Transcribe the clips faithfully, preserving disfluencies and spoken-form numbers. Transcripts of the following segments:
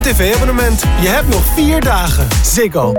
tv-abonnement. Je hebt nog vier dagen. Ziggo.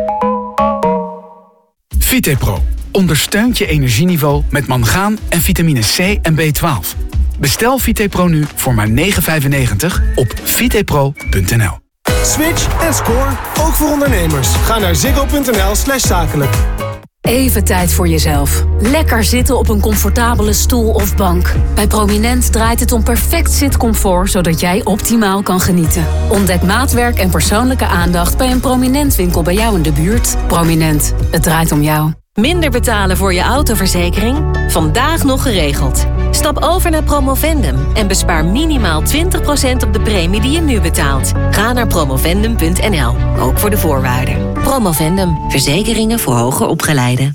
Vitepro ondersteunt je energieniveau met mangaan en vitamine C en B twaalf. Bestel Vitepro nu voor maar negen vijfennegentig op vitepro punt n l. Switch en score, ook voor ondernemers. Ga naar ziggo.nl slash zakelijk. Even tijd voor jezelf. Lekker zitten op een comfortabele stoel of bank. Bij Prominent draait het om perfect zitcomfort, zodat jij optimaal kan genieten. Ontdek maatwerk en persoonlijke aandacht bij een Prominent winkel bij jou in de buurt. Prominent, het draait om jou. Minder betalen voor je autoverzekering? Vandaag nog geregeld. Stap over naar Promovendum en bespaar minimaal twintig procent op de premie die je nu betaalt. Ga naar promovendum punt n l, ook voor de voorwaarden. Promovendum, verzekeringen voor hoger opgeleiden.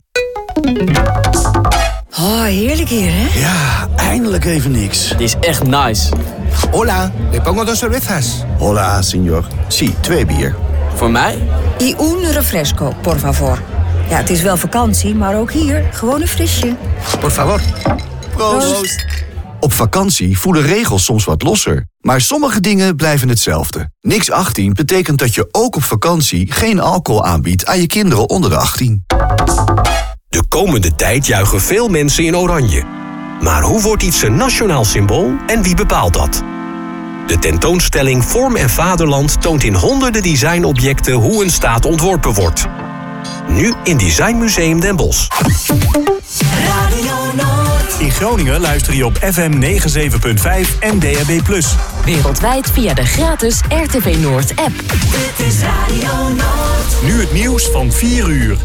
Oh, heerlijk hier, hè? Ja, eindelijk even niks. Het is echt nice. Hola, le pongo dos cervezas. Hola, señor. Sí, twee bier. Voor mij? Y un refresco, por favor. Ja, het is wel vakantie, maar ook hier gewoon een frisje. Por favor. Proost. Proost. Op vakantie voelen regels soms wat losser. Maar sommige dingen blijven hetzelfde. Niks achttien betekent dat je ook op vakantie geen alcohol aanbiedt aan je kinderen onder de achttien. De komende tijd juichen veel mensen in oranje. Maar hoe wordt iets een nationaal symbool en wie bepaalt dat? De tentoonstelling Vorm en Vaderland toont in honderden designobjecten hoe een staat ontworpen wordt. Nu in Designmuseum Den Bosch. Radio Noord. In Groningen luister je op F M negenenzeventig punt vijf en D A B plus. Wereldwijd via de gratis R T V Noord app. Dit is Radio Noord. Nu het nieuws van vier uur.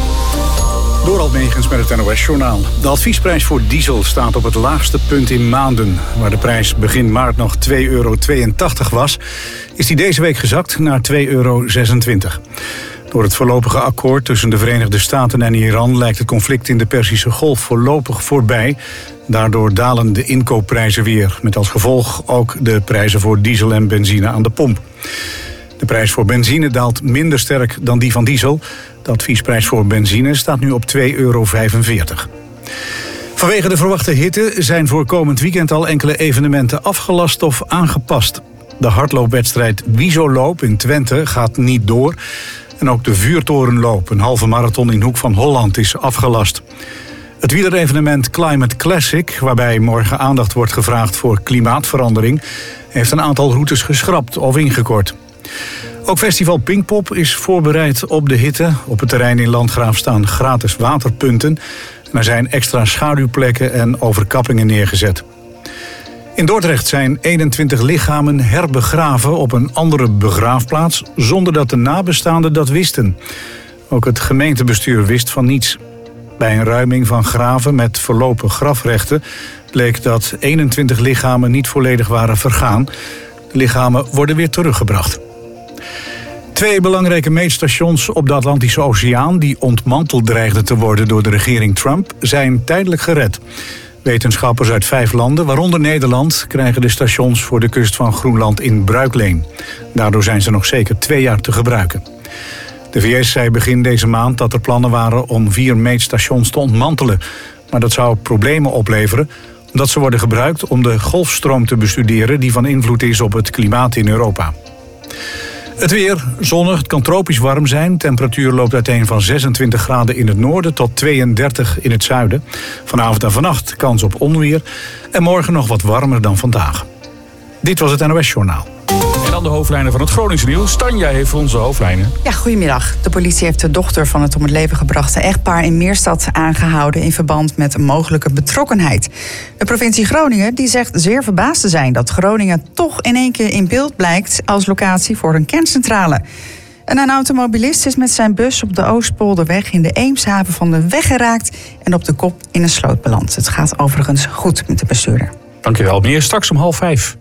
Dorald Megens met het N O S-journaal. De adviesprijs voor diesel staat op het laagste punt in maanden. Waar de prijs begin maart nog twee euro tweeëntachtig was, is die deze week gezakt naar twee euro zesentwintig. Door het voorlopige akkoord tussen de Verenigde Staten en Iran lijkt het conflict in de Perzische Golf voorlopig voorbij. Daardoor dalen de inkoopprijzen weer, met als gevolg ook de prijzen voor diesel en benzine aan de pomp. De prijs voor benzine daalt minder sterk dan die van diesel. De adviesprijs voor benzine staat nu op twee euro vijfenveertig. Vanwege de verwachte hitte zijn voor komend weekend al enkele evenementen afgelast of aangepast. De hardloopwedstrijd Wiesoloop in Twente gaat niet door. En ook de Vuurtorenloop, een halve marathon in Hoek van Holland, is afgelast. Het wielerevenement Climate Classic, waarbij morgen aandacht wordt gevraagd voor klimaatverandering, heeft een aantal routes geschrapt of ingekort. Ook festival Pinkpop is voorbereid op de hitte. Op het terrein in Landgraaf staan gratis waterpunten. En er zijn extra schaduwplekken en overkappingen neergezet. In Dordrecht zijn eenentwintig lichamen herbegraven op een andere begraafplaats, zonder dat de nabestaanden dat wisten. Ook het gemeentebestuur wist van niets. Bij een ruiming van graven met verlopen grafrechten bleek dat eenentwintig lichamen niet volledig waren vergaan. De lichamen worden weer teruggebracht. Twee belangrijke meetstations op de Atlantische Oceaan, die ontmanteld dreigden te worden door de regering Trump, zijn tijdelijk gered. Wetenschappers uit vijf landen, waaronder Nederland, krijgen de stations voor de kust van Groenland in bruikleen. Daardoor zijn ze nog zeker twee jaar te gebruiken. De V S zei begin deze maand dat er plannen waren om vier meetstations te ontmantelen. Maar dat zou problemen opleveren, omdat ze worden gebruikt om de golfstroom te bestuderen die van invloed is op het klimaat in Europa. Het weer, zonnig, het kan tropisch warm zijn. Temperatuur loopt uiteen van zesentwintig graden in het noorden tot tweeëndertig in het zuiden. Vanavond en vannacht kans op onweer. En morgen nog wat warmer dan vandaag. Dit was het N O S-journaal. En dan de hoofdlijnen van het Groningse nieuws. Tanja heeft voor onze hoofdlijnen. Ja, goedemiddag. De politie heeft de dochter van het om het leven gebrachte echtpaar in Meerstad aangehouden in verband met een mogelijke betrokkenheid. De provincie Groningen die zegt zeer verbaasd te zijn dat Groningen toch in één keer in beeld blijkt als locatie voor een kerncentrale. En een automobilist is met zijn bus op de Oostpolderweg in de Eemshaven van de weg geraakt en op de kop in een sloot beland. Het gaat overigens goed met de bestuurder. Dankjewel, meneer. Straks om half vijf.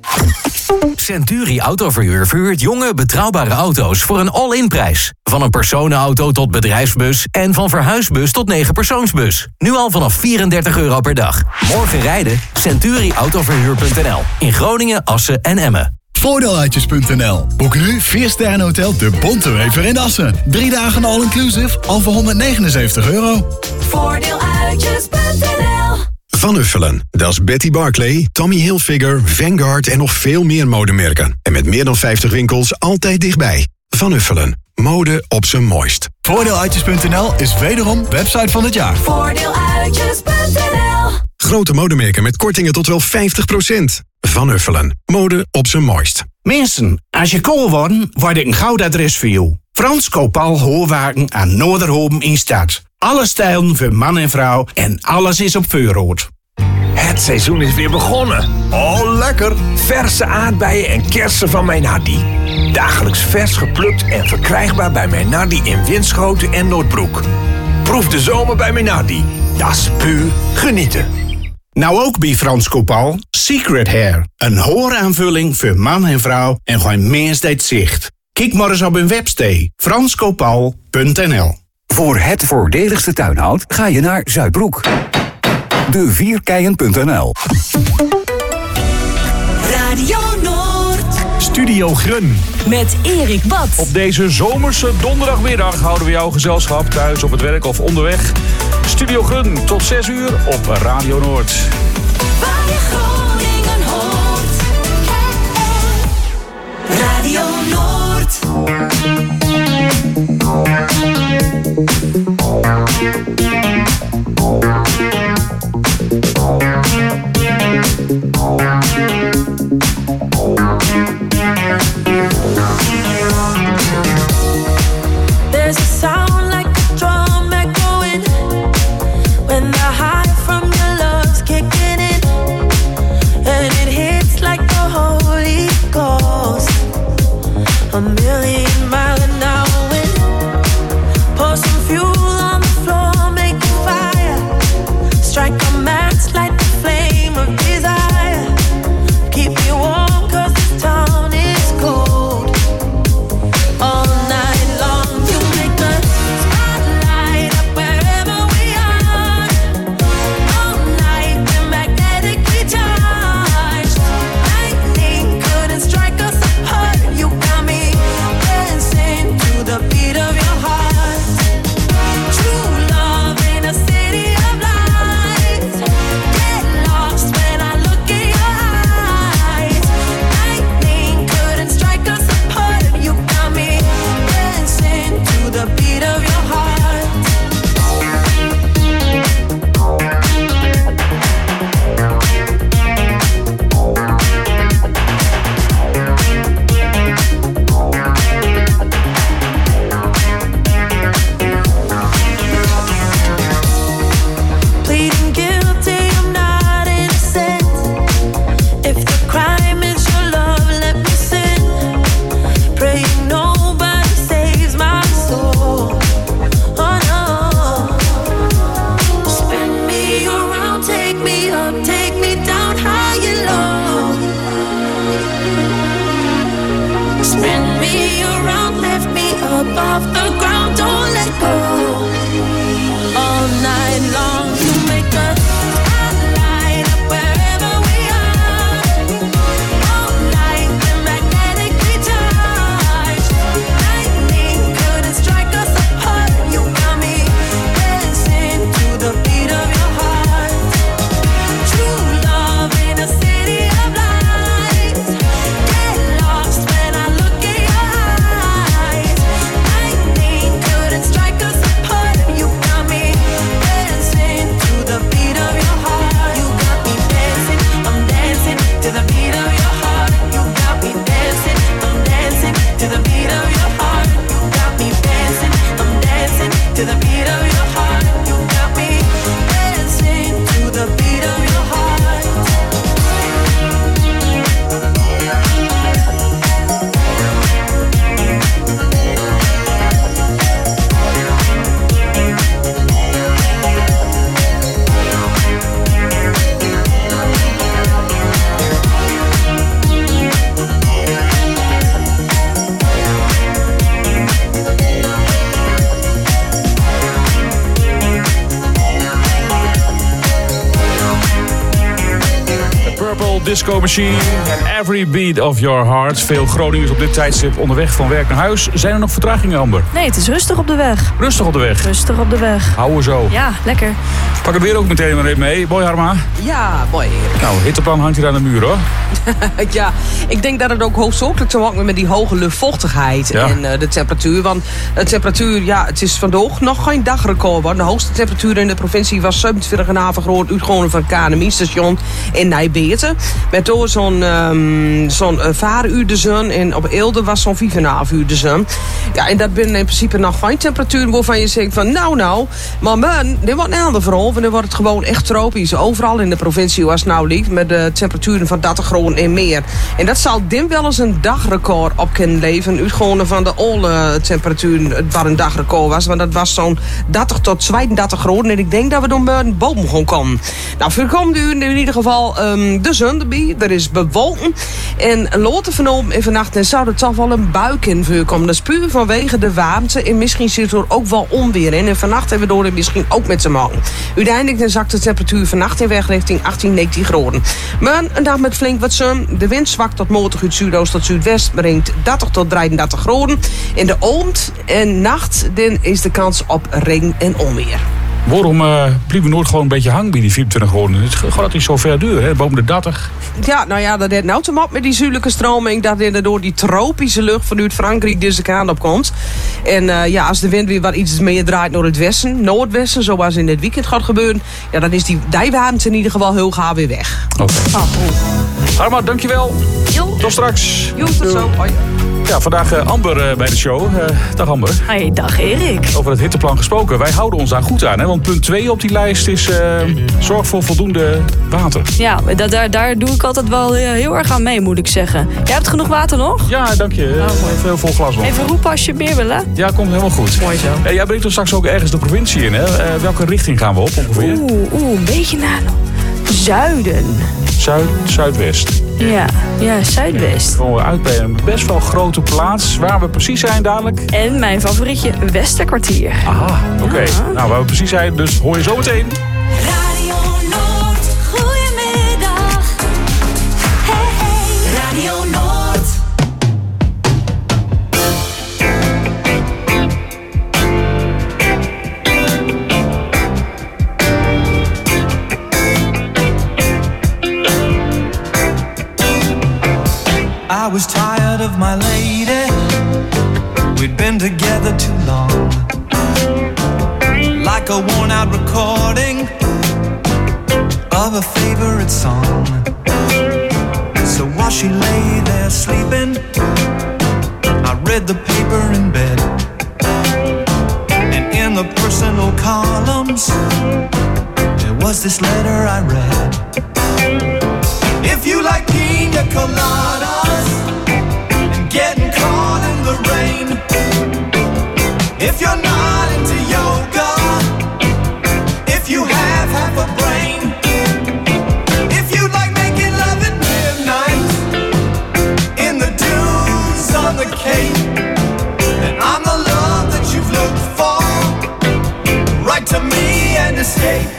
Century Autoverhuur verhuurt jonge, betrouwbare auto's voor een all-in prijs. Van een personenauto tot bedrijfsbus en van verhuisbus tot negen persoonsbus. Nu al vanaf vierendertig euro per dag. Morgen rijden? Century Autoverhuur punt n l. In Groningen, Assen en Emmen. Voordeeluitjes punt n l. Boek nu vier sterren hotel De Bontewever in Assen. Drie dagen all-inclusive al voor honderdnegenenzeventig euro. Voordeeluitjes punt n l. Van Uffelen. Dat is Betty Barclay, Tommy Hilfiger, Vanguard en nog veel meer modemerken. En met meer dan vijftig winkels altijd dichtbij. Van Uffelen. Mode op zijn mooist. Voordeeluitjes punt n l is wederom website van het jaar. Voordeeluitjes punt n l. Grote modemerken met kortingen tot wel vijftig procent. Van Uffelen. Mode op zijn mooist. Mensen, als je kool wordt, word ik een goud adres voor jou. Frans Kopal Hoorwagen aan Noorderhoven in Stad. Alle stijlen voor man en vrouw en alles is op voorraad. Het seizoen is weer begonnen. Oh, lekker. Verse aardbeien en kersen van mijn Hardy. Dagelijks vers geplukt en verkrijgbaar bij mijn Hardy in Winschoten en Noordbroek. Proef de zomer bij mijn Hardy. Dat is puur genieten. Nou ook bij Frans Kopal, Secret Hair. Een hooraanvulling voor man en vrouw en gewoon meest zicht. Kijk maar eens op hun website frans kopal punt n l. Voor het voordeligste tuinhout ga je naar Zuidbroek. De vierkeien punt n l. Radio Noord. Studio Grun. Met Erik Bad. Op deze zomerse donderdagmiddag houden we jouw gezelschap thuis, op het werk of onderweg. Studio Grun tot zes uur op Radio Noord. Waar je Groningen hoort. Radio Noord. There's a sound like a drum echoing when the high from your love's kicking in, and it hits like the Holy Ghost. A million mile an hour wind. Pour some fuel on the floor, make a fire. Strike a match, light the flame of desire. Keep me warm 'cause this town is cold. All night long you make the spotlight up wherever we are. All night we're magnetically charged. Lightning couldn't strike us apart. You got me dancing to the beat of your heart. True love in a city of lights. Get lost when I look in your eyes. Lightning couldn't strike us apart. You got me dancing to the beat of your heart. Pleading guilty, I'm not innocent. If the crime is your love, let me sin. Praying nobody saves my soul. Oh no. Spin me around, take me up, take me down high and low. Spin me around, lift me up off the ground, don't let go. All night long you make the spotlight up wherever we are. All night we're magnetically charged. Lightning couldn't strike us apart. You got me dancing to the beat of your heart. True love in a city of lights. Get lost when I look in your eyes. Lightning couldn't strike us apart. You got me dancing to the beat of your heart. You got me dancing, I'm dancing to the beat of your heart. You got me dancing, I'm dancing to the beat of your heart. You got me dancing, I'm dancing to the beat of your heart. You got me dancing to the beat of your heart. Disco Machine en Every Beat of Your Heart. Veel Groningers op dit tijdstip onderweg van werk naar huis. Zijn er nog vertragingen, Amber? Nee, het is rustig op de weg. Rustig op de weg? Rustig op de weg. Houden we zo. Ja, lekker. Pak het weer ook meteen maar even mee. Mooi, Harma. Ja, mooi. Nou, hitteplan hangt hier aan de muur, hoor. Ja, ik denk dat het ook hoofdzakelijk te maken met die hoge luchtvochtigheid ja. en uh, de temperatuur. Want de temperatuur, ja, het is vandaag nog geen dagrecord. Want de hoogste temperatuur in de provincie was zevenentwintig komma vijf graden uitgewonnen van het K N M I-station in Nijbeerte. Met door zo'n um, zo'n uh, vaaruur de zon en op Eelde was zo'n vijf komma vijf uur de zon. Ja, en dat binnen in principe nog geen temperatuur waarvan je zegt van nou nou, maar man, dit wordt een ander verhaal. Want dan wordt het gewoon echt tropisch. Overal in de provincie waar het nou ligt met de temperaturen van dertig graden en meer. En dat zal dim wel eens een dagrecord op kunnen leven. Uitgewonnen van de oude temperatuur waar een dagrecord was. Want dat was zo'n dertig tot tweeëndertig graden. En ik denk dat we dan bij een boom gaan komen. Nou, voor de komende uur in ieder geval um, de zon erbij. Er is bewolken. En later vanavond en vannacht en zou er toch wel een buik in voorkomen. Dat is puur vanwege de warmte. En misschien zit er ook wel onweer in. En vannacht hebben we door het misschien ook met te maken. Uiteindelijk dan zakt de temperatuur vannacht in weg richting achttien, negentien graden. Maar een dag met flink wat zon. De wind zwakt tot matig uit zuidoost tot zuidwest. Brengt dertig tot drieëndertig graden. In de oond en nacht dan is de kans op regen en onweer. Waarom uh, blijven we nooit gewoon een beetje hangen bij die vierentwintig graden? Het gaat dat niet zo ver duur, hè? Boven de dertig. Ja, nou ja, dat heeft nou te maken met die zuidelijke stroming. Dat er door die tropische lucht vanuit Frankrijk deze kant op komt. En uh, ja, als de wind weer wat iets meer draait naar het westen, noordwesten, zoals in dit weekend gaat gebeuren, ja, dan is die dijwarmte in ieder geval heel gauw weer weg. Oké. Okay. Oh, Harma, dankjewel. Jo. Tot straks. Jo, tot zo. Hoi. Ja, vandaag uh, Amber uh, bij de show. Uh, dag Amber. Hey, dag Erik. Over het hitteplan gesproken. Wij houden ons daar goed aan, hè? Want punt twee op die lijst is uh, zorg voor voldoende water. Ja, dat, daar, daar doe ik altijd wel heel erg aan mee, moet ik zeggen. Jij hebt genoeg water nog? Ja, dank je. Oh, Even vol glas nog. Even roepen als je meer wil, hè? Ja, komt helemaal goed. Mooi zo. Uh, jij brengt er straks ook ergens de provincie in, hè? Uh, welke richting gaan we op ongeveer? Oeh, oeh, een beetje naar zuiden. Zuid, zuidwest. Ja, ja, zuidwest. Komen we uit bij een best wel grote plaats. Waar we precies zijn dadelijk. En mijn favorietje, Westerkwartier. Aha, oké. Okay. Ja. Nou, waar we precies zijn, dus hoor je zo meteen. Radio Noord, goedemiddag. Hey, hey, Radio Noord. I was tired of my lady. We'd been together too long. Like a worn out recording of a favorite song. So while she lay there sleeping, I read the paper in bed. And in the personal columns, there was this letter I read. If you like pina coladas and getting caught in the rain, if you're not into yoga, if you have half a brain, if you like making love at midnight in the dunes on the Cape, then I'm the love that you've looked for. Write to me and escape.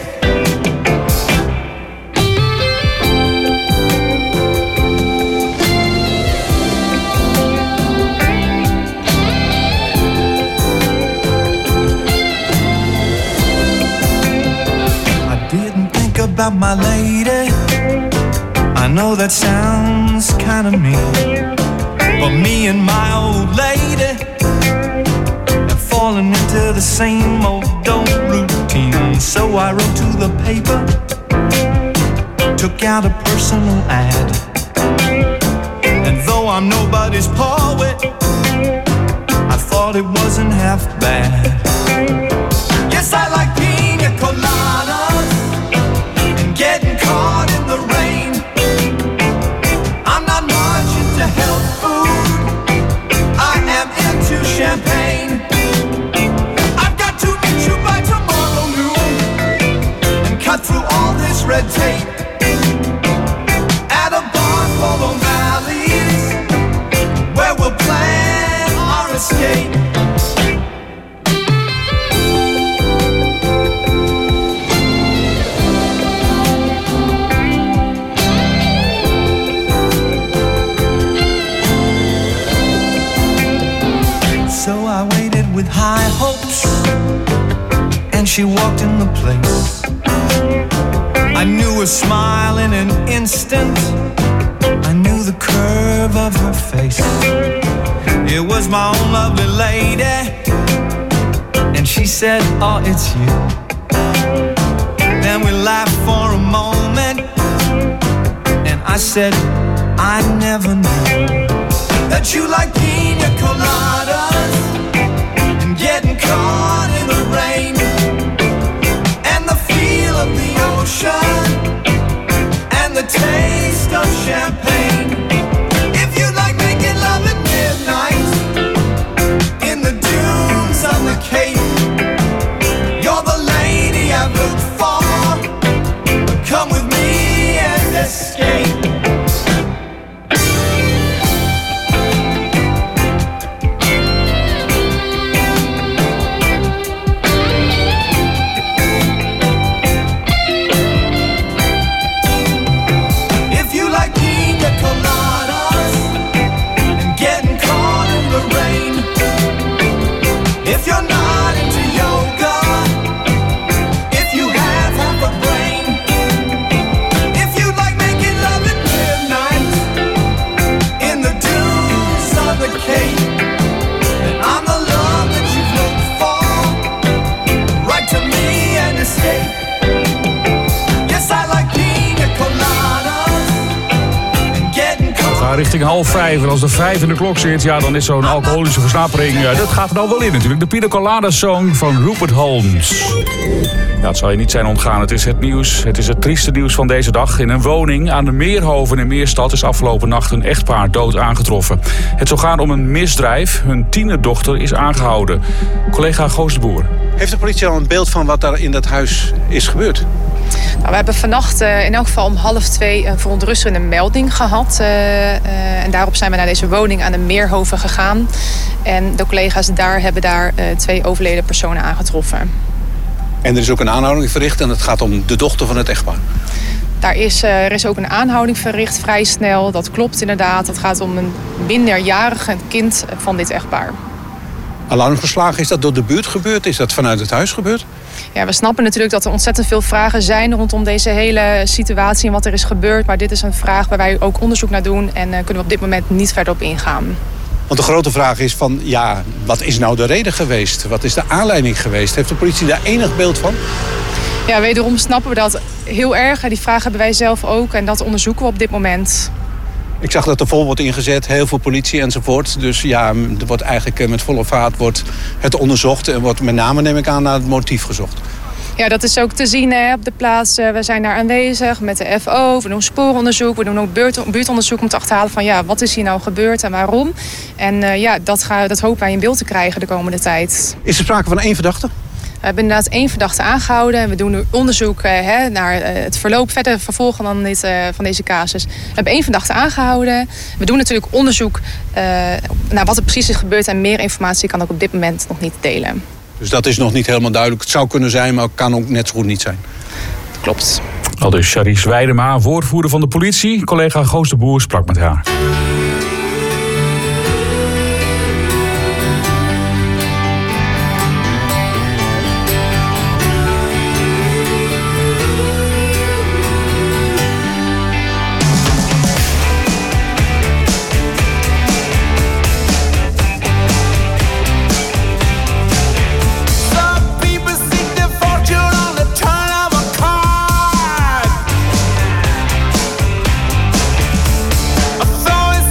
About my lady, I know that sounds kind of mean, but me and my old lady have fallen into the same old old routine. So I wrote to the paper, took out a personal ad, and though I'm nobody's poet, I thought it wasn't half bad. Yes, I like pina coladas, getting caught in the rain. I'm not much into health food, I am into champagne. I've got to meet you by tomorrow noon and cut through all this red tape at a bar full of valleys where we'll plan our escape. So I waited with high hopes, and she walked in the place. I knew her smile in an instant, I knew the curve of her face. It was my own lovely lady, and she said, oh, it's you. Then we laughed for a moment, and I said, I never knew that you like pina coladas and getting caught in the rain and the feel of the ocean and the taste of champagne. If you like making love at midnight in the dunes on the Cape, you're the lady I've looked for. Come with me and escape. Richting half vijf. En als de vijf in de klok zit, ja, dan is zo'n alcoholische versnapering. Ja, dat gaat er dan wel in natuurlijk. De Pina Colada Song van Rupert Holmes. Ja, het zal je niet zijn ontgaan. Het is het nieuws. Het is het trieste nieuws van deze dag. In een woning aan de Meerhoven in Meerstad is afgelopen nacht een echtpaar dood aangetroffen. Het zou gaan om een misdrijf. Hun tienerdochter is aangehouden. Collega Goos de Boer. Heeft de politie al een beeld van wat daar in dat huis is gebeurd? Nou, we hebben vannacht uh, in elk geval om half twee een verontrustende melding gehad. Uh, uh, en daarop zijn we naar deze woning aan de Meerhoven gegaan. En de collega's daar hebben daar uh, twee overleden personen aangetroffen. En er is ook een aanhouding verricht en het gaat om de dochter van het echtpaar. Daar is, uh, er is ook een aanhouding verricht, vrij snel. Dat klopt inderdaad. Het gaat om een minderjarige kind van dit echtpaar. Alarm geslagen, is dat door de buurt gebeurd? Is dat vanuit het huis gebeurd? Ja, we snappen natuurlijk dat er ontzettend veel vragen zijn rondom deze hele situatie en wat er is gebeurd. Maar dit is een vraag waar wij ook onderzoek naar doen en uh, kunnen we op dit moment niet verder op ingaan. Want de grote vraag is van, ja, wat is nou de reden geweest? Wat is de aanleiding geweest? Heeft de politie daar enig beeld van? Ja, wederom snappen we dat heel erg. Die vraag hebben wij zelf ook en dat onderzoeken we op dit moment. Ik zag dat er vol wordt ingezet, heel veel politie enzovoort. Dus ja, er wordt eigenlijk met volle vaart wordt het onderzocht en wordt met name, neem ik aan, naar het motief gezocht. Ja, dat is ook te zien hè, op de plaats. We zijn daar aanwezig met de F O. We doen spooronderzoek, we doen ook buurtonderzoek om te achterhalen van ja, wat is hier nou gebeurd en waarom. En uh, ja, dat, gaan, dat hopen wij in beeld te krijgen de komende tijd. Is er sprake van één verdachte? We hebben inderdaad één verdachte aangehouden. En we doen nu onderzoek uh, hè, naar uh, het verloop, verder vervolgen dan dit, uh, van deze casus. We hebben één verdachte aangehouden. We doen natuurlijk onderzoek uh, naar wat er precies is gebeurd. En meer informatie kan ik op dit moment nog niet delen. Dus dat is nog niet helemaal duidelijk. Het zou kunnen zijn, maar het kan ook net zo goed niet zijn. Dat klopt. Al dus Charisse Weidema, woordvoerder van de politie. Collega Goos de Boer sprak met haar. So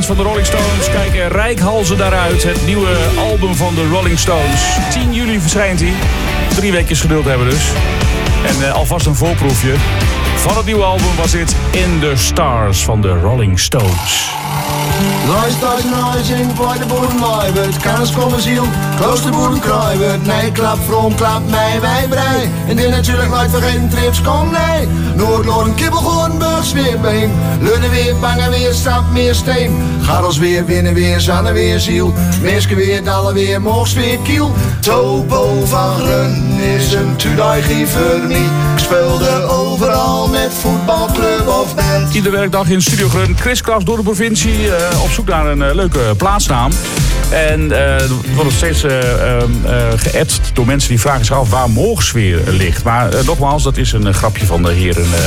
fans van de Rolling Stones kijken reikhalzen daaruit. Het nieuwe album van de Rolling Stones. tien juli verschijnt hij. Drie weken geduld hebben dus. En uh, alvast een voorproefje. Van het nieuwe album was dit In the Stars van de Rolling Stones. Luister rising, voor de boeren wordt. Kennis komen ziel, kloos de boeren kraai wordt. Nee, klap, vroom, klap, mij, wij, brei. En dit natuurlijk nooit vergeten, trips, kom, nee. Noordloren, kibbel, Goornburg, Smeerbeen. Leunen weer, bangen weer, stap, meer steen. Gaat als weer, winnen weer, zannen weer, ziel. Meeske weer, dallen weer, morgens weer, kiel. Topo van Grun is een tudaigie voor mij. Ik speelde overal met voetbalclub of band. Iedere werkdag in Studio Grun, kriskras door de provincie. Uh, op zoek naar een uh, leuke plaatsnaam. En uh, er wordt steeds uh, uh, geappt door mensen die vragen zich af waar Moogsfeer ligt. Maar uh, nogmaals, dat is een uh, grapje van de heren uh,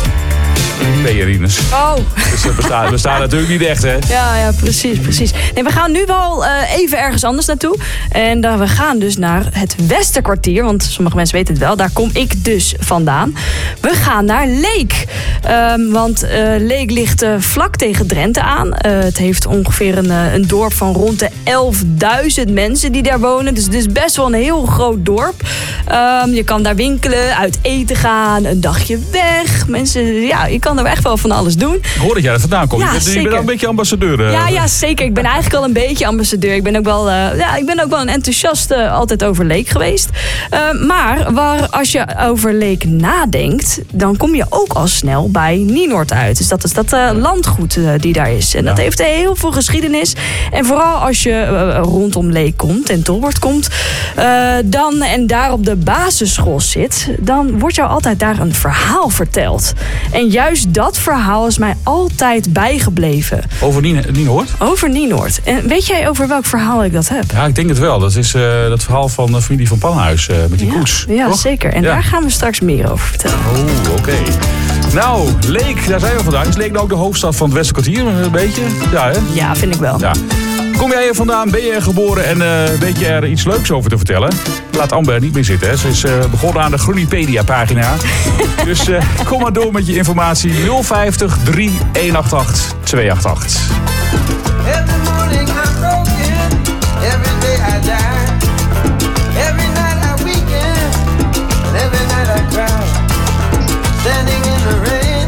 P R Ines. Oh. Dus dat bestaat, bestaat natuurlijk niet echt, hè? Ja, ja, precies, precies. Nee, we gaan nu wel uh, even ergens anders naartoe. En uh, we gaan dus naar het Westerkwartier. Want sommige mensen weten het wel. Daar kom ik dus vandaan. We gaan naar Leek. Um, want uh, Leek ligt uh, vlak tegen Drenthe aan. Uh, het heeft ongeveer een, uh, een dorp van rond de elfduizend mensen die daar wonen. Dus het is best wel een heel groot dorp. Um, je kan daar winkelen, uit eten gaan, een dagje weg. Mensen, ja, je kan er echt wel van alles doen. Ik hoor dat jij er vandaan komt. Ja, je, bent, je bent al een beetje ambassadeur. Uh. Ja, ja, zeker. Ik ben eigenlijk al een beetje ambassadeur. Ik ben ook wel, uh, ja, ik ben ook wel een enthousiast uh, altijd over Leek geweest. Uh, maar waar, als je over Leek nadenkt, dan kom je ook al snel bij Nienoord uit. Dus dat is dat uh, landgoed uh, die daar is. En dat ja. heeft heel veel geschiedenis. En vooral als je uh, rondom Leek komt en Tolbert komt, uh, dan en daar op de basisschool zit, dan wordt jou altijd daar een verhaal verteld. En juist dat verhaal is mij altijd bijgebleven. Over Nienoord? Over Nienoord. En weet jij over welk verhaal ik dat heb? Ja, ik denk het wel. Dat is uh, dat verhaal van de familie van Panhuis uh, met die ja, koets. Ja, toch? zeker. En ja. daar gaan we straks meer over vertellen. Oh, oké. Okay. Nou, Leek, daar zijn we vandaag. Is Leek nou ook de hoofdstad van het Westerkwartier? Een beetje? Ja, hè? Ja, vind ik wel. Ja. Kom jij hier vandaan? Ben je er geboren en uh, weet je er iets leuks over te vertellen? Laat Amber niet meer zitten. Hè. Ze is uh, begonnen aan de Groenipedia-pagina. Dus uh, kom maar door met je informatie. nul vijftig, drie eenenachttachtig, tweeënachttachtig. Every morning I'm broken, every day I die. Every night I weaken, and every night I cry. Standing in the rain,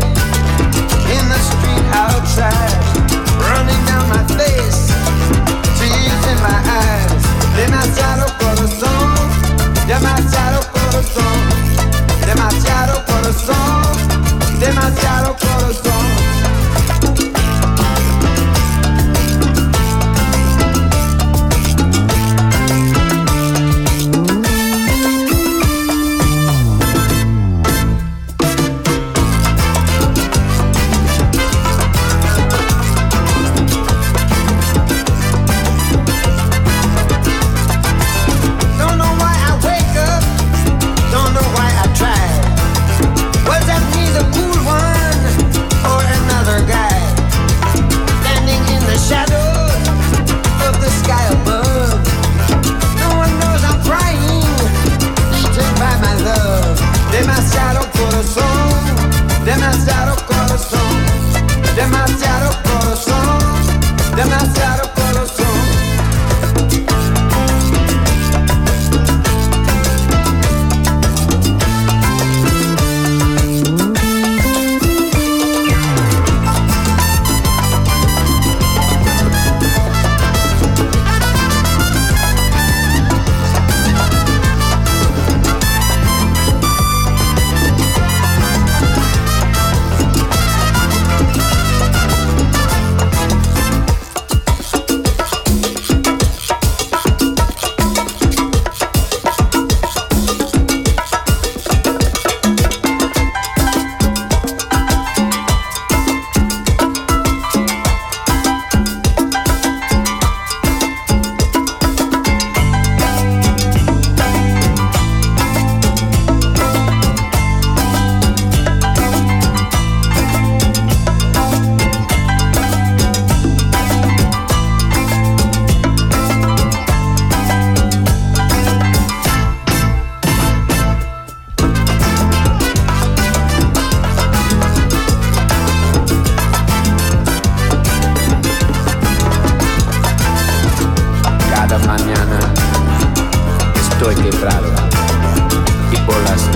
in the street outside. Running down my face, tears in my eyes. Demasiado corazón, demasiado corazón, demasiado corazón, demasiado corazón.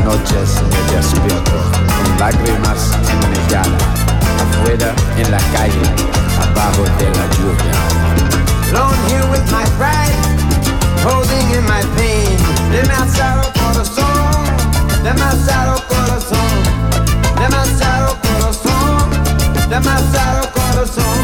noches me despierto con lágrimas en mi cara, afuera en la calle, abajo de la lluvia. Alone here with my pride, holding in my pain. Demasiado corazón, demasiado corazón, demasiado corazón, demasiado corazón.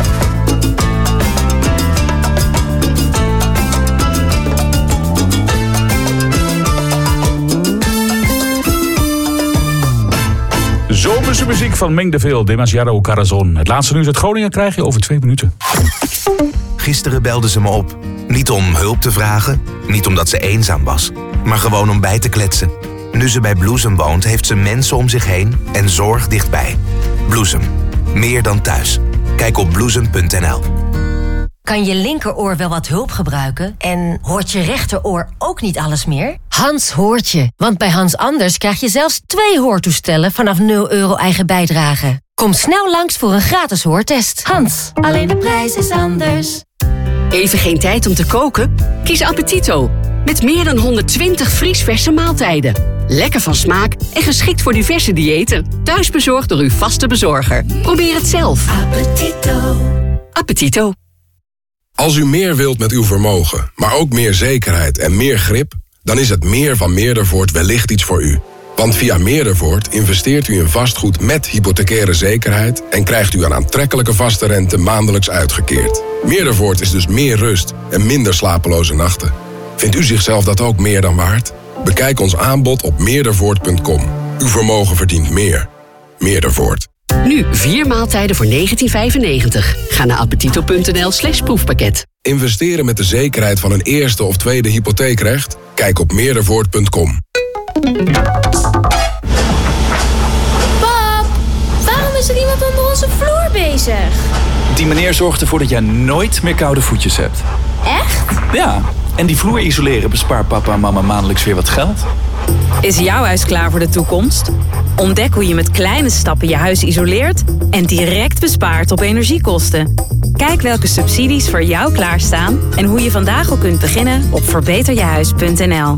Zomerse muziek van Meng de Veel, Demasiado Corazon. Het laatste nieuws uit Groningen krijg je over twee minuten. Gisteren belde ze me op. Niet om hulp te vragen, niet omdat ze eenzaam was, maar gewoon om bij te kletsen. Nu ze bij Bloesem woont, heeft ze mensen om zich heen en zorg dichtbij. Bloesem, meer dan thuis. Kijk op bloesem punt n l. Kan je linkeroor wel wat hulp gebruiken en hoort je rechteroor ook niet alles meer? Hans hoort je, want bij Hans Anders krijg je zelfs twee hoortoestellen vanaf nul euro eigen bijdrage. Kom snel langs voor een gratis hoortest. Hans, alleen de prijs is anders. Even geen tijd om te koken? Kies Appetito. Met meer dan honderdtwintig vriesverse maaltijden. Lekker van smaak en geschikt voor diverse diëten. Thuisbezorgd door uw vaste bezorger. Probeer het zelf. Appetito. Appetito. Als u meer wilt met uw vermogen, maar ook meer zekerheid en meer grip, dan is het meer van Meerdervoort wellicht iets voor u. Want via Meerdervoort investeert u in vastgoed met hypothecaire zekerheid en krijgt u een aantrekkelijke vaste rente maandelijks uitgekeerd. Meerdervoort is dus meer rust en minder slapeloze nachten. Vindt u zichzelf dat ook meer dan waard? Bekijk ons aanbod op meerdervoort punt com. Uw vermogen verdient meer. Meerdervoort. Nu vier maaltijden voor negentien vijfennegentig. Ga naar appetito punt n l slash proefpakket. Investeren met de zekerheid van een eerste of tweede hypotheekrecht? Kijk op meerdervoort punt com. Pap, waarom is er iemand onder onze vloer bezig? Die meneer zorgt ervoor dat jij nooit meer koude voetjes hebt. Echt? Ja, en die vloer isoleren bespaart papa en mama maandelijks weer wat geld. Is jouw huis klaar voor de toekomst? Ontdek hoe je met kleine stappen je huis isoleert en direct bespaart op energiekosten. Kijk welke subsidies voor jou klaarstaan en hoe je vandaag al kunt beginnen op verbeter je huis punt n l.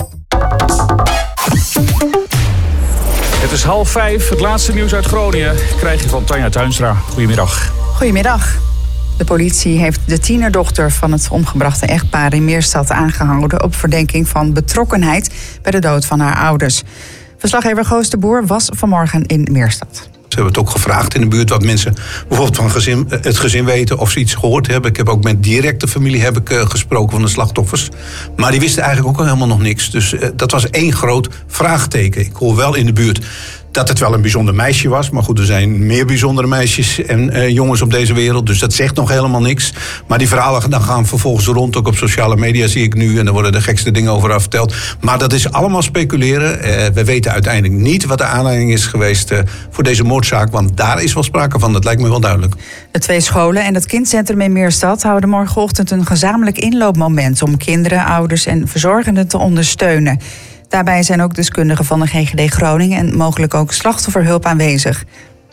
Het is half vijf. Het laatste nieuws uit Groningen krijg je van Tanja Tuinstra. Goedemiddag. Goedemiddag. De politie heeft de tienerdochter van het omgebrachte echtpaar in Meerstad aangehouden op verdenking van betrokkenheid bij de dood van haar ouders. Verslaggever Goos de Boer was vanmorgen in Meerstad. Ze hebben het ook gevraagd in de buurt wat mensen bijvoorbeeld van gezin, het gezin weten of ze iets gehoord hebben. Ik heb ook met directe familie heb ik, uh, gesproken van de slachtoffers. Maar die wisten eigenlijk ook al helemaal nog niks. Dus uh, dat was één groot vraagteken. Ik hoor wel in de buurt dat het wel een bijzonder meisje was. Maar goed, er zijn meer bijzondere meisjes en uh, jongens op deze wereld. Dus dat zegt nog helemaal niks. Maar die verhalen dan gaan vervolgens rond. Ook op sociale media zie ik nu. En daar worden de gekste dingen over haar verteld. Maar dat is allemaal speculeren. Uh, we weten uiteindelijk niet wat de aanleiding is geweest uh, voor deze moordzaak. Want daar is wel sprake van. Dat lijkt me wel duidelijk. De twee scholen en het kindcentrum in Meerstad houden morgenochtend een gezamenlijk inloopmoment om kinderen, ouders en verzorgenden te ondersteunen. Daarbij zijn ook deskundigen van de G G D Groningen en mogelijk ook slachtofferhulp aanwezig.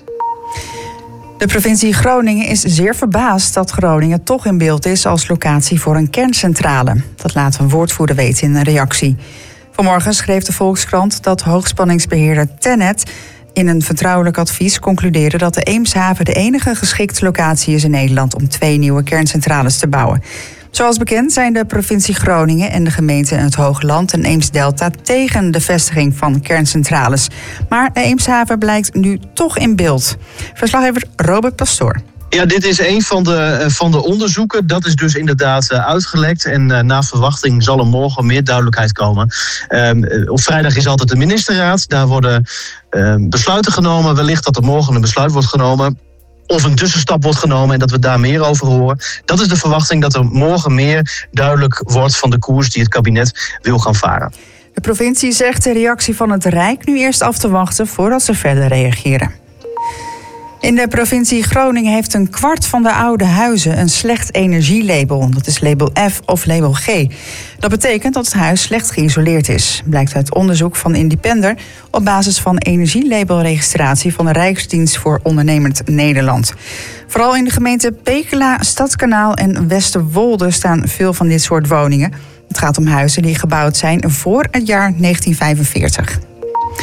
De provincie Groningen is zeer verbaasd dat Groningen toch in beeld is als locatie voor een kerncentrale. Dat laat een woordvoerder weten in een reactie. Vanmorgen schreef de Volkskrant dat hoogspanningsbeheerder TenneT in een vertrouwelijk advies concludeerde dat de Eemshaven de enige geschikte locatie is in Nederland om twee nieuwe kerncentrales te bouwen. Zoals bekend zijn de provincie Groningen en de gemeente Het Hoogland en Eemsdelta tegen de vestiging van kerncentrales. Maar de Eemshaven blijkt nu toch in beeld. Verslaggever Robert Pastoor. Ja, dit is een van de, van de onderzoeken. Dat is dus inderdaad uitgelekt. En uh, na verwachting zal er morgen meer duidelijkheid komen. Um, op vrijdag is altijd de ministerraad. Daar worden uh, besluiten genomen. Wellicht dat er morgen een besluit wordt genomen. Of een tussenstap wordt genomen en dat we daar meer over horen. Dat is de verwachting, dat er morgen meer duidelijk wordt van de koers die het kabinet wil gaan varen. De provincie zegt de reactie van het Rijk nu eerst af te wachten voordat ze verder reageren. In de provincie Groningen heeft een kwart van de oude huizen een slecht energielabel. Dat is label F of label G. Dat betekent dat het huis slecht geïsoleerd is. Blijkt uit onderzoek van Independer op basis van energielabelregistratie van de Rijksdienst voor Ondernemend Nederland. Vooral in de gemeenten Pekela, Stadskanaal en Westerwolde staan veel van dit soort woningen. Het gaat om huizen die gebouwd zijn voor het jaar negentien vijfenveertig.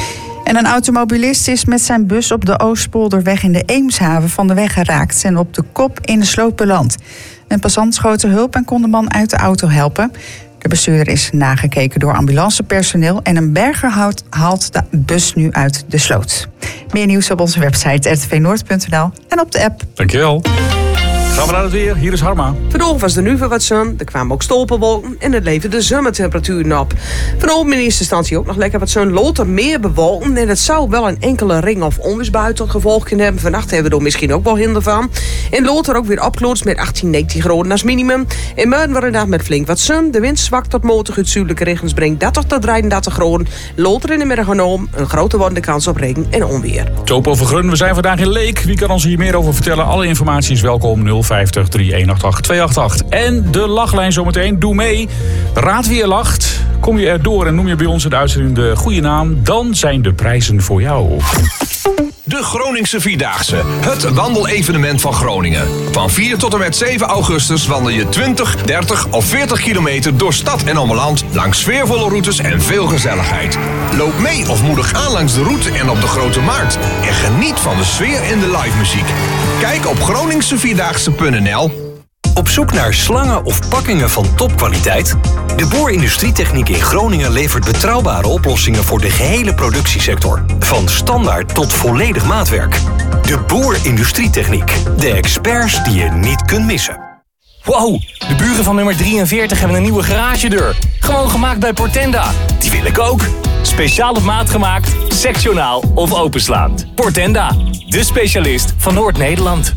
En een automobilist is met zijn bus op de Oostpolderweg in de Eemshaven van de weg geraakt en op de kop in de sloot beland. Een passant schoot te hulp en kon de man uit de auto helpen. De bestuurder is nagekeken door ambulancepersoneel en een berger haalt, haalt de bus nu uit de sloot. Meer nieuws op onze website r t v noord punt n l en op de app. Dankjewel. Gaan we naar het weer. Hier is Harma. Vandaag was er nu weer wat zon. Er kwamen ook stolpenwolken en het leverde de zomertemperaturen op. Vanavond in eerste instantie ook nog lekker wat zon. Later meer bewolken en het zou wel een enkele ring- of onweersbui tot gevolg kunnen hebben. Vannacht hebben we er misschien ook wel hinder van. En later ook weer opklopt met achttien, negentien graden als minimum. En morgen wordt een dag met flink wat zon. De wind zwakt tot matig uit zuidelijke richtings brengt dertig tot drieëndertig graden. Later in de middag genomen een grote wordende kans op regen en onweer. Topo Vergrun, we zijn vandaag in Leek. Wie kan ons hier meer over vertellen? Alle informatie is welkom. nul vijftig, drie een acht acht, twee acht acht. En de lachlijn zometeen. Doe mee. Raad wie je lacht. Kom je erdoor en noem je bij ons in de uitzending de goede naam. Dan zijn de prijzen voor jou. De Groningse Vierdaagse. Het wandelevenement van Groningen. Van vier tot en met zeven augustus wandel je twintig, dertig of veertig kilometer door stad en omland. Langs sfeervolle routes en veel gezelligheid. Loop mee of moedig aan langs de route en op de Grote Markt. En geniet van de sfeer en de live muziek. Kijk op groningse vierdaagse punt n l. Op zoek naar slangen of pakkingen van topkwaliteit? De Boer Industrietechniek in Groningen levert betrouwbare oplossingen voor de gehele productiesector. Van standaard tot volledig maatwerk. De Boer Industrietechniek. De experts die je niet kunt missen. Wow, de buren van nummer drieënveertig hebben een nieuwe garagedeur. Gewoon gemaakt bij Portenda. Die wil ik ook. Speciaal op maat gemaakt, sectionaal of openslaand. Portenda, de specialist van Noord-Nederland.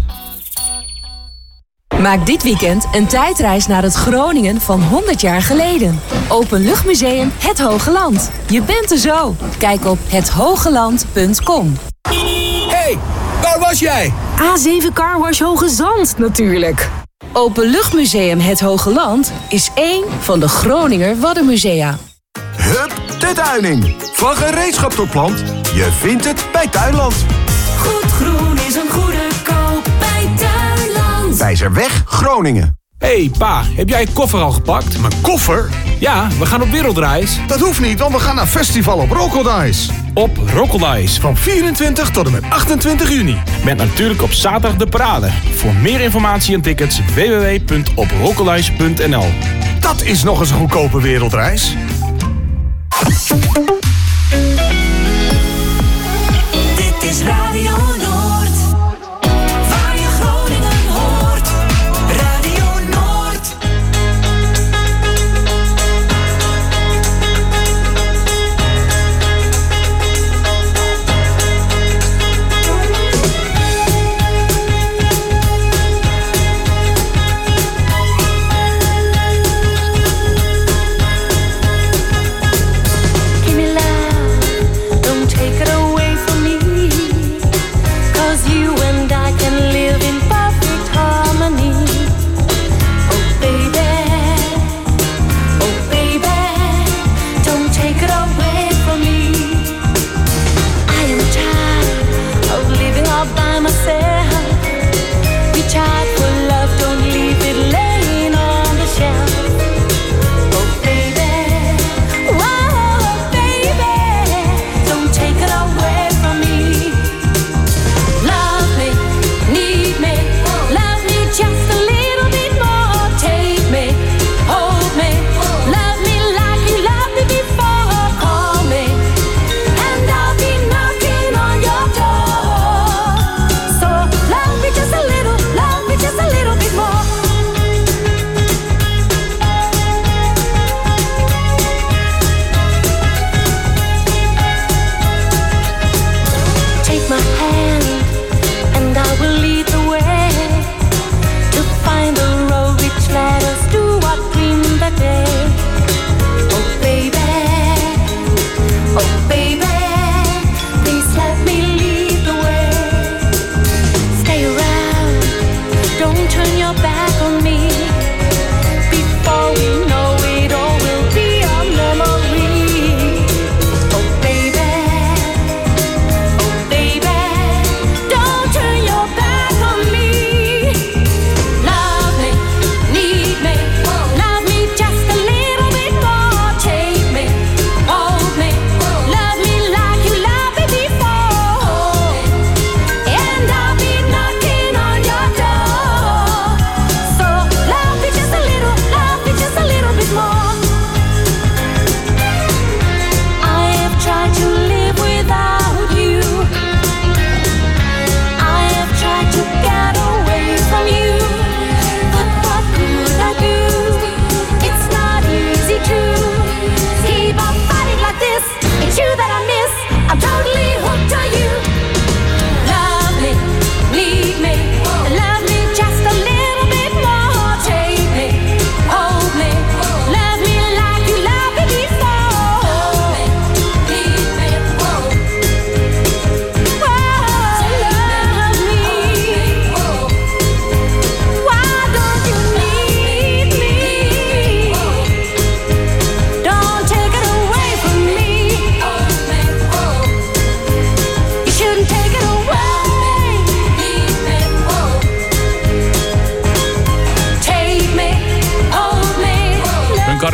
Maak dit weekend een tijdreis naar het Groningen van honderd jaar geleden. Openluchtmuseum Het Hoge Land. Je bent er zo. Kijk op het hogeland punt com. Hey, waar was jij? A zeven Carwash Hoge Zand natuurlijk. Openluchtmuseum Het Hoge Land is één van de Groninger Waddenmusea. Hup, de tuining. Van gereedschap tot plant. Je vindt het bij Tuinland. Goed groen is een goede koop bij Tuinland. Wijzerweg, Groningen. Hey pa, heb jij je koffer al gepakt? Mijn koffer? Ja, we gaan op wereldreis. Dat hoeft niet, want we gaan naar festival op Rock'n'Dice. Op Rock'n'Dice van vierentwintig tot en met achtentwintig juni. Met natuurlijk op zaterdag de parade. Voor meer informatie en tickets w w w punt op rock'n'dice punt n l. Dat is nog eens een goedkope wereldreis. Dit is Radio Noord. Waar je Groningen hoort. Radio Noord. Give me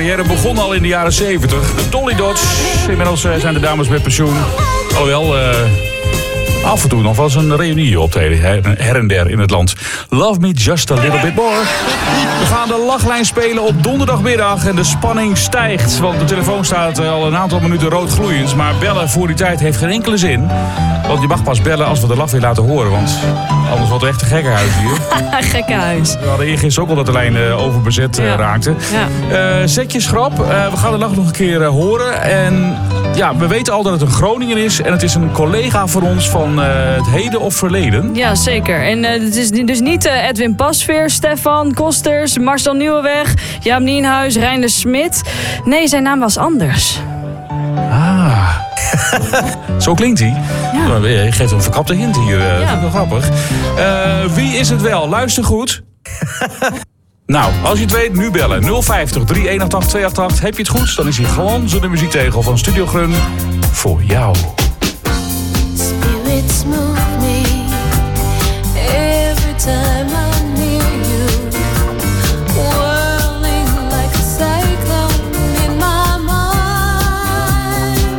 carrière begon al in de jaren zeventig. De Dolly Dots. Inmiddels uh, zijn de dames met pensioen. Alhoewel... Uh, af en toe nog wel eens een reunie optreden, her en der in het land. Love me just a little bit more. We gaan de lachlijn spelen op donderdagmiddag en de spanning stijgt. Want de telefoon staat al een aantal minuten rood gloeiend. Maar bellen voor die tijd heeft geen enkele zin. Want je mag pas bellen als we de lach weer laten horen. Want anders wordt het echt een gekkenhuis hier. Gekkenhuis. We hadden eergisteren ook al dat de lijn uh, overbezet uh, ja. raakte. Ja. Uh, zet je schrap. Uh, we gaan de lach nog een keer uh, horen. En ja, we weten al dat het een Groninger is. En het is een collega van ons van uh, het heden of verleden. Ja, zeker. En uh, het is dus niet uh, Edwin Pasveer, Stefan Kosters, Marcel Nieuwenweg, Jaap Nienhuis, Reiner Smit. Nee, zijn naam was anders. Ah. Zo klinkt hij. Ja. Je geeft een verkapte hint hier. Ja. Dat vind ik wel grappig. Uh, wie is het wel? Luister goed. Nou, als je het weet, nu bellen. nul vijftig, drie een acht acht, twee acht acht. Heb je het goed? Dan is hier gewoon zo de muziektegel van Studio Grun voor jou. Spirits move me every time I'm near you. Whirling like a cyclone in my mind.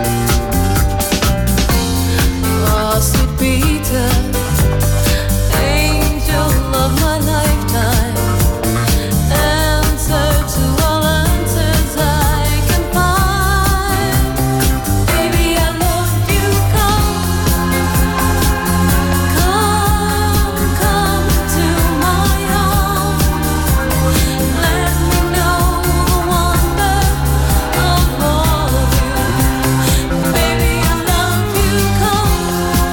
Oh, sweet Peter, angel of my lifetime. Answer to all answers I can find. Baby, I love you. Come, come, come to my arms. Let me know the wonder of all of you. Baby, I love you. Come,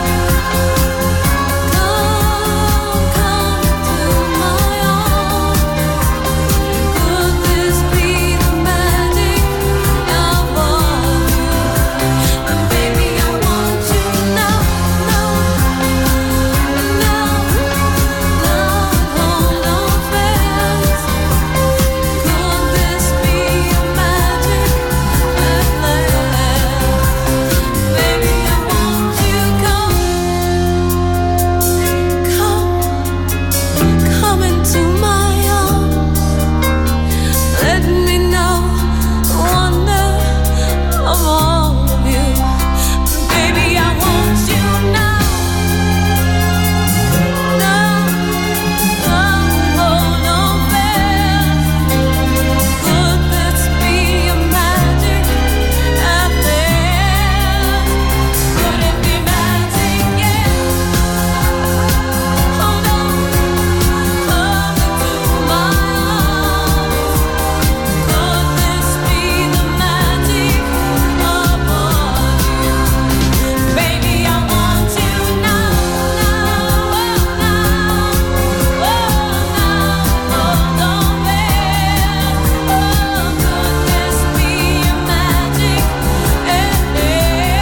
come, come to my arms. Could this be the magic of all of you? Baby, I want you now, now, now, now. Hold on fast. Could this be a magic at last? Baby, I want you. Come, come, come into my arms. Let me know the wonder of all of you. Baby, I want you now. Now, now, hold on fast. Could this be a magic at last? Could it be magic? Yeah. Hold on, come into my arms. Could this be the magic of all of you? Baby, I want you now, now, oh, now, oh, now, hold on fast. Oh, could this be a magic at last? Could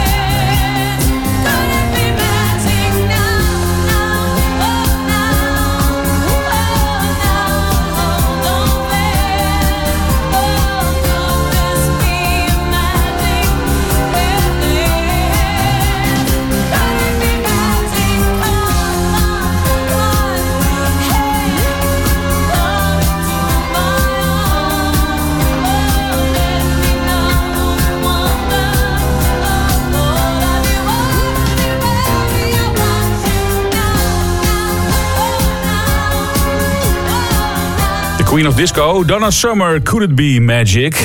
it be magic now, now, oh, now, oh, now, hold on fast. Oh, could this be a magic at last? Could it be magic? Come on, The Queen of Disco, Donna Summer, Could It Be Magic?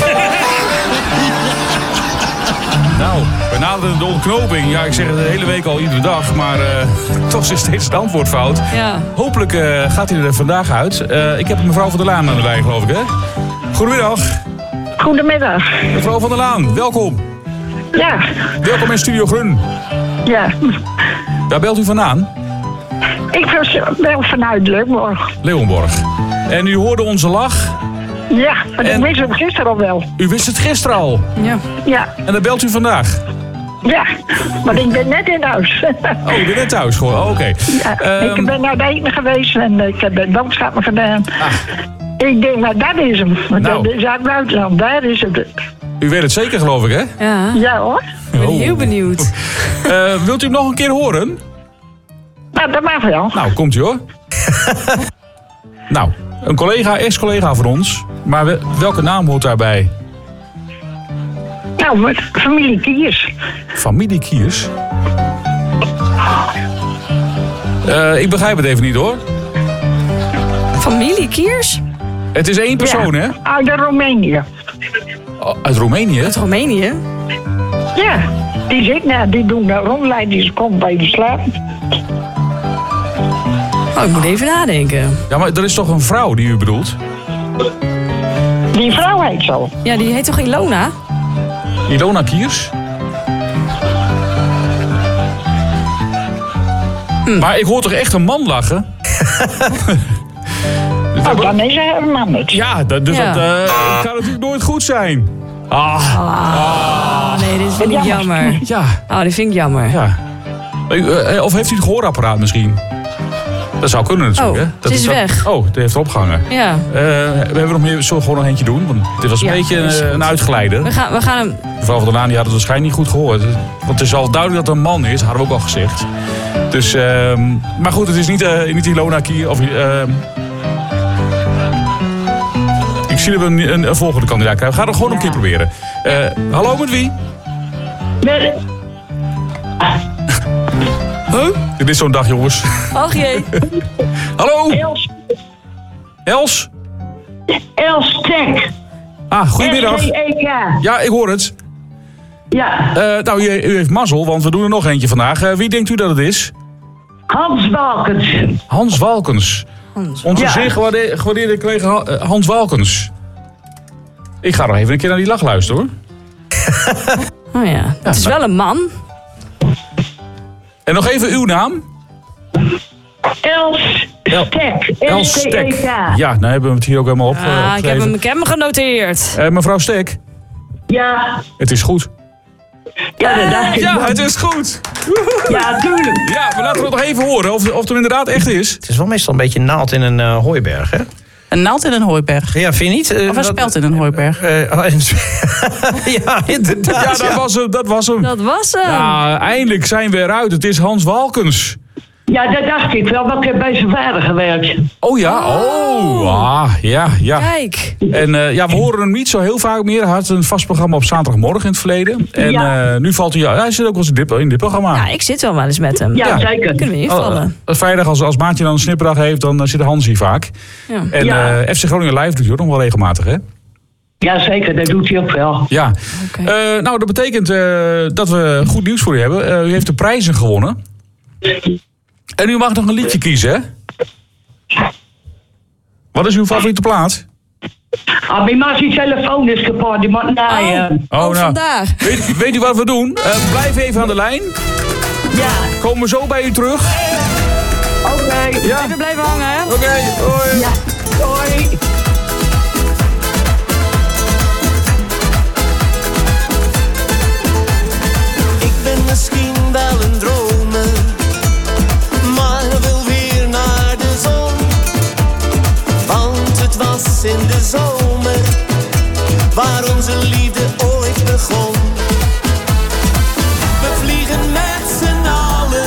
Nou, we naderen de ontknoping. Ja, ik zeg het de hele week al, iedere dag. Maar uh, toch is steeds het antwoord fout. Ja. Hopelijk uh, gaat hij er vandaag uit. Uh, ik heb mevrouw van der Laan aan de lijn, geloof ik, hè? Goedemiddag. Goedemiddag. Mevrouw van der Laan, welkom. Ja. Welkom in Studio Grun. Ja. Daar belt u vandaan? Ik bel vanuit Leeuwenborg. Leeuwenborg. En u hoorde onze lach? Ja, maar En- ik wist het gisteren al wel. U wist het gisteren al? Ja. Ja. En dan belt u vandaag? Ja, maar ik ben net in huis. Oh, u bent net thuis gewoon. Oh, oké. Ja, Ehm, ik ben naar de eten geweest en ik heb de boodschappen gedaan. Ik denk, maar dat is hem. Want Nou. dat is uit Duitsland, daar is het. U weet het zeker, geloof ik, hè? Ja. Ja hoor. Ik ben Oh. heel benieuwd. Eh, wilt u hem nog een keer horen? Nou, dat mag wel. Nou, komt u hoor. Nou, een collega, ex-collega van ons. Maar we- welke naam hoort daarbij? Nou, met familie Kiers. Familie Kiers? Uh, ik begrijp het even niet hoor. Familie Kiers? Het is één persoon, ja, hè? Uit Roemenië. Oh, uit Roemenië? Uit Roemenië? Ja, die zit nou, die doen de rondleiding, die komt bij de slaap. Oh, ik moet even nadenken. Ja, maar er is toch een vrouw die u bedoelt? Die vrouw heet zo. Ja, die heet toch Ilona? Ilona Kiers? Hm. Maar ik hoor toch echt een man lachen? Oh, dan is er een man niet. Ja, dat, dus Ja. dat uh, kan natuurlijk nooit goed zijn. Ah. Ah, nee, dit vind ik jammer. Ja. Oh, dit vind ik jammer. Ja. Uh, of heeft u het gehoorapparaat misschien? Dat zou kunnen natuurlijk. Oh, hè? Dat ze is dat- weg. Oh, die heeft opgehangen. Ja. Uh, we hebben nog meer, zullen we gewoon nog eentje doen? Want dit was een Ja, beetje is een, goed. een uitgeleider. We gaan, we gaan hem... Mevrouw van der Laan die had het waarschijnlijk niet goed gehoord. Want het is al duidelijk dat het een man is, hadden we ook al gezegd. Dus, uh, maar goed, het is niet, uh, niet Ilona Kier. Of, uh, ik zie dat we een, een, een volgende kandidaat krijgen. We gaan het gewoon nog een keer proberen. Uh, hallo, met wie? Nee. Huh? Dit is zo'n dag, jongens. Ach jee. Hallo? Els. Els? Els Tek. Ah, goedemiddag. S T E K. Ja, ik hoor het. Ja. Uh, nou, u, u heeft mazzel, want we doen er nog eentje vandaag. Uh, wie denkt u dat het is? Hans Balkens. Hans Walkens. Hans. Onze Ja. zeer gewaardeerde, gewaardeerde collega Ha- uh, Hans Walkens. Ik ga nog even een keer naar die lach luisteren, hoor. Oh ja, het is wel een man. En nog even uw naam? Els Stek. Els S T E Stek. K. Ja, nou hebben we het hier ook helemaal op, uh, Ah, ik heb opgeschreven. hem, ik heb hem genoteerd. Uh, mevrouw Stek, Ja. het is goed. Ja, dat dacht ik. Ja, wel. het is goed. Ja, tuurlijk. Ja, we laten het nog even horen of, of het hem inderdaad echt is. Het is wel meestal een beetje een naald in een uh, hooiberg, hè? Een naald in een hooiberg. Ja, vind je niet? Uh, Of een speld in een hooiberg. Uh, ja, inderdaad. Ja, dat ja. was hem. Dat was hem. Dat was hem. Ja, eindelijk zijn we eruit. Het is Hans Walkens. Ja, dat dacht ik wel, want ik heb bij zijn vader gewerkt. Oh ja, oh, ah, ja, ja. Kijk. En uh, ja, we horen hem niet zo heel vaak meer. Hij had een vast programma op zaterdagmorgen in het verleden. En Ja. uh, nu valt hij, ja, hij zit ook wel eens in dit, in dit programma. Ja, ik zit wel wel eens met hem. Ja, zeker. Kunnen we invallen. Uh, vrijdag, als, als Maartje dan een snipperdag heeft, dan uh, zit Hans hier vaak. Ja. En Ja. uh, F C Groningen Live doet hij ook nog wel regelmatig, hè? Ja, zeker, dat doet hij ook wel. Ja. Okay. Uh, nou, dat betekent uh, dat we goed nieuws voor u hebben. Uh, u heeft de prijzen gewonnen. En u mag nog een liedje kiezen, hè? Wat is uw favoriete plaat? Ah, bij mij is zijn telefoon is kapot, die moet naaien. Oh, nou. vandaar. Weet, weet u wat we doen? Uh, blijf even aan de lijn. Ja. Komen we zo bij u terug. Oké. Okay. Ja. Even blijven hangen, hè? Oké, okay, hoi. Ja, hoi. Ik ben misschien wel een dromer, maar wil weer naar de zon. Want het was in de zomer waar onze liefde ooit begon. We vliegen met z'n allen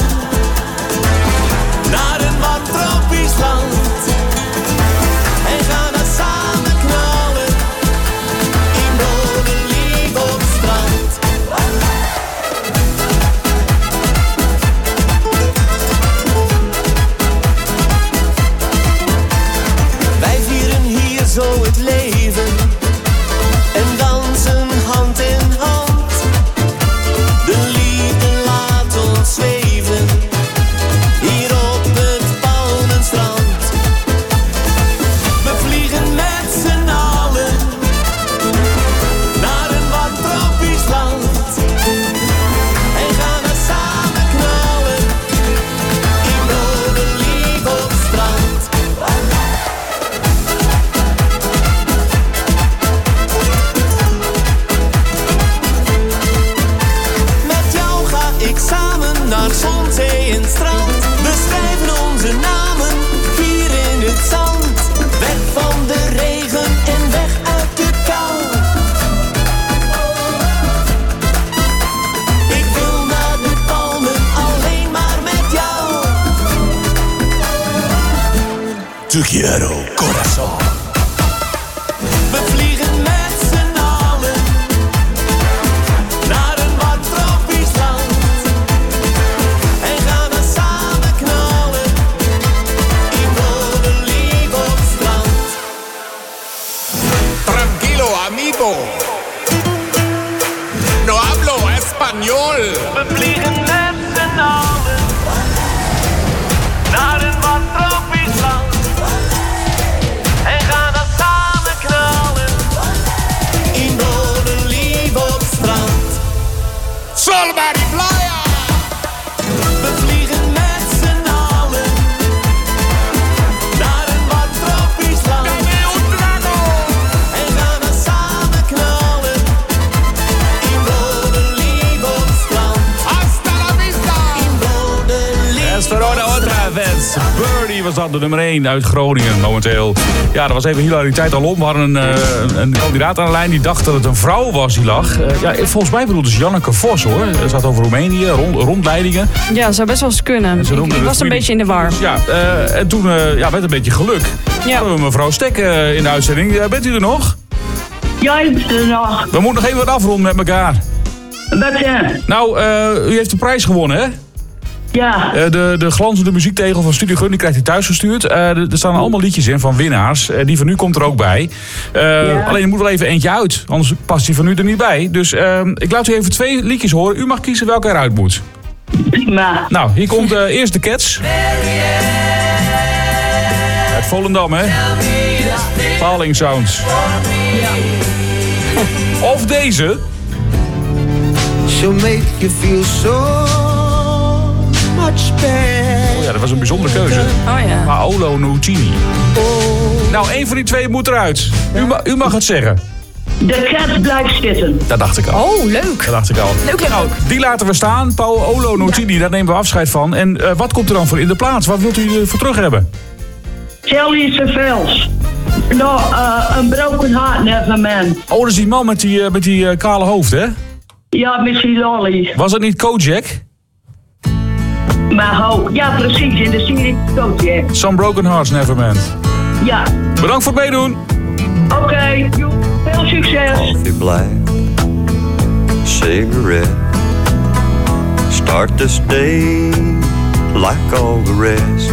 naar een warm tropisch land en gaan er samen knallen in Bodelief op strand. Wij vieren hier zo het leven en dansen hand in hand. De liefde laat ons zweven hier op het Palmenstrand. We vliegen met z'n allen naar een warm tropisch land en gaan er samen knallen in Bodelief op strand. Met jou ga ik samen naar zon, zee en strand. We schrijven onze namen hier in het zand. Weg van de regen en weg uit de kou. Ik wil naar de palmen alleen maar met jou. Te quiero, corazón. Verona otra vez. Birdie was dat de nummer één uit Groningen momenteel. Ja, er was even hilariteit al om. We hadden een, uh, een kandidaat aan de lijn die dacht dat het een vrouw was die lag. Uh, ja, volgens mij bedoelde ze Janneke Vos hoor. Het gaat over Roemenië, rond, rondleidingen. Ja, zou best wel eens kunnen. Ik, ik was een beetje in de war. Ja, uh, en toen uh, ja, met een beetje geluk ja. hadden we mevrouw Stek uh, in de uitzending. Uh, bent u er nog? Ja, ik ben er nog. We moeten nog even wat afronden met elkaar. Wat hè? Nou, uh, u heeft de prijs gewonnen, hè? Ja. Uh, de, de glanzende muziektegel van Studio Gun, die krijgt u thuis gestuurd. Uh, er staan allemaal liedjes in van winnaars. Uh, die van u komt er ook bij. Uh, ja. Alleen er moet wel even eentje uit, anders past die van u er niet bij. Dus uh, ik laat u even twee liedjes horen. U mag kiezen welke eruit moet. Prima. Nou, hier komt uh, eerst de Cats. Uit Volendam, hè? Falling Sounds. Ja. Of deze. She'll make you feel so much better. Oh ja, dat was een bijzondere keuze. Oh ja. Paolo Nutini. Nou, één van die twee moet eruit. U, ma- u mag het zeggen. De Cats blijft zitten. Dat dacht ik al. Oh, leuk. Dat dacht ik al. Leuk, leuk, nou, die laten we staan. Paolo Nutini, ja. Daar nemen we afscheid van. En uh, wat komt er dan voor in de plaats? Wat wilt u uh, voor terug hebben? Shelly Savels. Nou, uh, een broken heart never man. Oh, dat is die man met die, uh, met die uh, kale hoofd, hè? Ja, met die lolly. Was het niet Kojak? Maar ho, ja precies, in de serie Kojak. Some Broken Hearts Never Mend. Ja. Bedankt voor het meedoen. Oké, okay, veel succes. Coffee black, cigarette. Start this day like all the rest.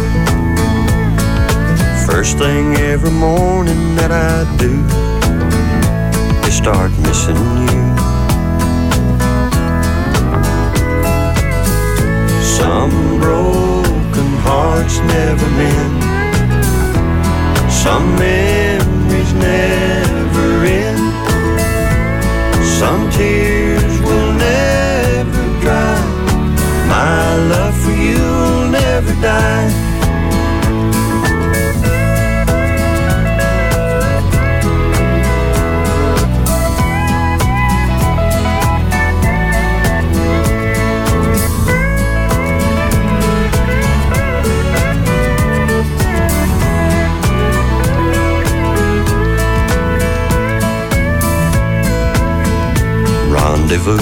First thing every morning that I do is start missing you. Some broken hearts never mend. Some memories never end. Some tears will never dry. My love for you will never die. Rendezvous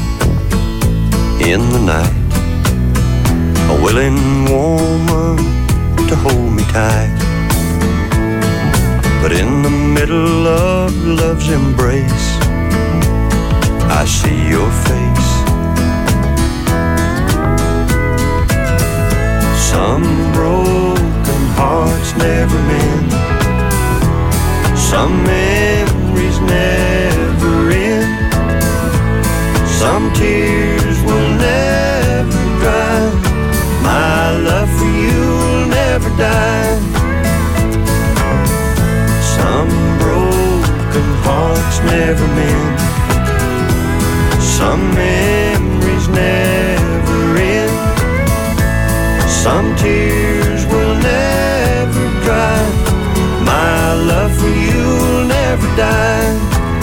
in the night, a willing woman to hold me tight. But in the middle of love's embrace, I see your face. Some broken hearts never mend. Some memories never end. Some tears will never dry. My love for you will never die. Some broken hearts never mend. Some memories never end. Some tears will never dry. My love for you will never die.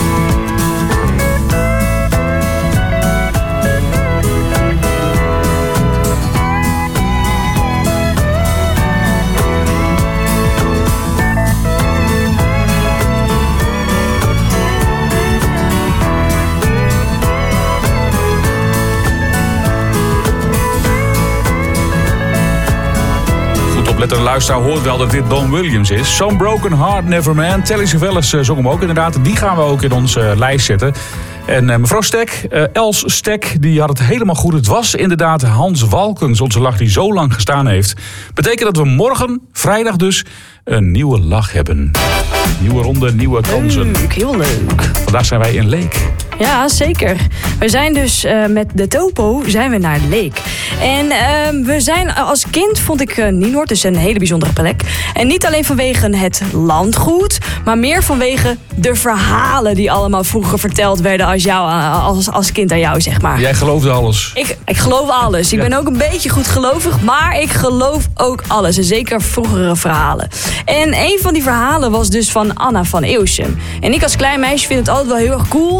Letter luisteraar hoort wel dat dit Don Williams is. Some Broken Heart Never Man. Telly Savalas uh, zong hem ook inderdaad. Die gaan we ook in onze uh, lijst zetten. En uh, mevrouw Stek, uh, Els Stek, die had het helemaal goed. Het was inderdaad Hans Walkens, onze lach die zo lang gestaan heeft. Betekent dat we morgen, vrijdag dus, een nieuwe lach hebben. Nieuwe ronde, nieuwe kansen. Leuk, heel leuk. Vandaag zijn wij in Leek. Ja, zeker. We zijn dus uh, met de Topo zijn we naar Leek. En uh, we zijn als kind, vond ik uh, Nienoord, dus een hele bijzondere plek. En niet alleen vanwege het landgoed, maar meer vanwege de verhalen die allemaal vroeger verteld werden als, jou, als, als kind aan jou, zeg maar. Jij geloofde alles. Ik, ik geloof alles. Ik ja. ben ook een beetje goedgelovig, maar ik geloof ook alles. En zeker vroegere verhalen. En een van die verhalen was dus van Anna van Eeuwsum. En ik als klein meisje vind het altijd wel heel erg cool